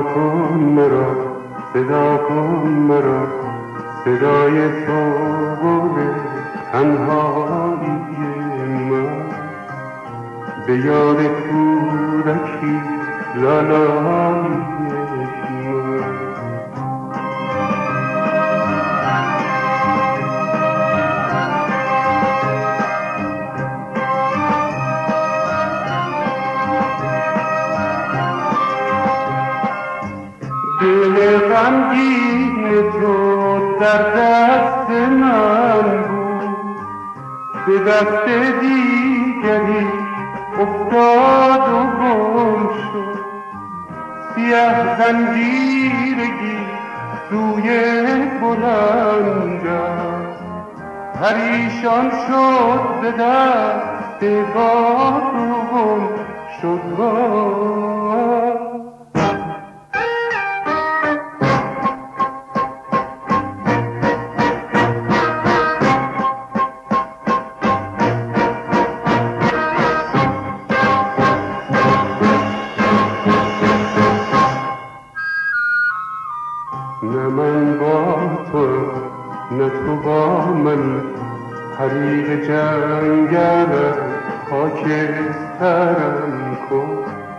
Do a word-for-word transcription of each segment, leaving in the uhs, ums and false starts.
کن مرا، صدا کن مرا، صدای تو گل تنهایی من. به یاد کودکی لالایی من. دل غمگین تو در دست من بود، به دست دیگری افتاد و گم شد. سیه زنجیرگی سوی بلندم پریشان شد به دست باد و گم شد. نه من با تو نه تو با من، حریق جنگل خاکسترم کن.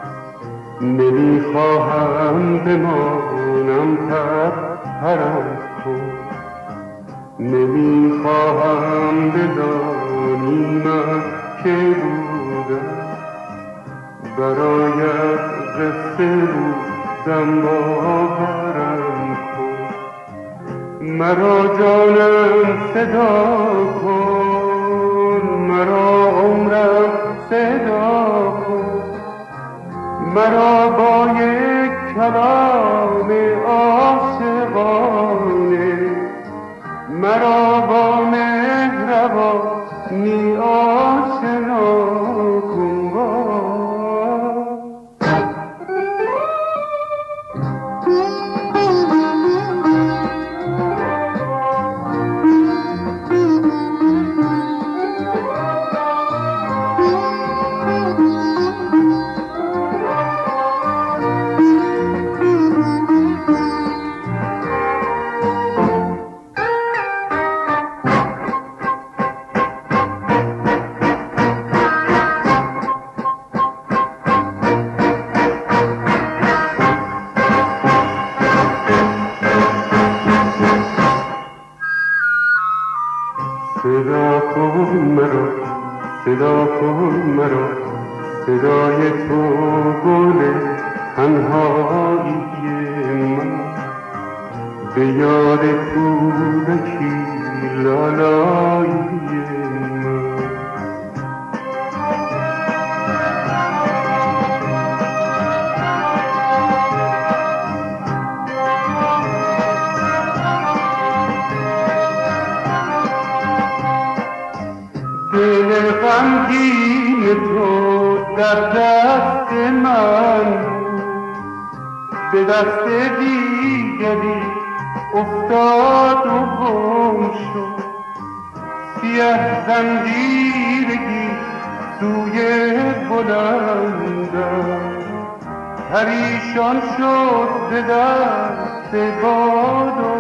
نمیخواهم بمانم پر پرم کن. نمیخواهم بدانی من که بودم، برایت قصه بودم باورم کن. مرا جانم صدا کن، مرا عمرم صدا کن، مرا با یک کلام عاشقانه، مرا با مهربانی آشنا کن. صدا کن مرا، صدا کن مرا، صدای تو گل تنهایی من. به یاد کودکی لالایی من. دل غمگین تو در دست من بود، به دست دیگری افتاد و گم شد. سیه زنجیرگی سوی بلندم پریشان شد به دست باد و